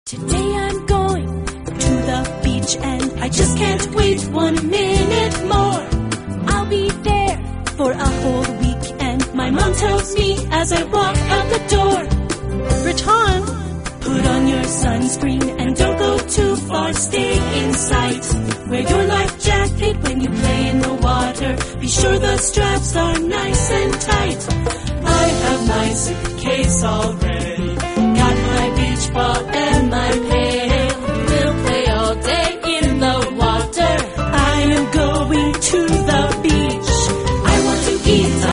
Today I'm going to the beach and I just can't wait 1 minute more. I'll be there for a whole week and my mom tells me as I walk out the door, Raton, put on your sunscreen and don't go too far, stay in sight. Wear your life jacket when you play in the water, be sure the straps are nice and tight. I have my suitcase all ready.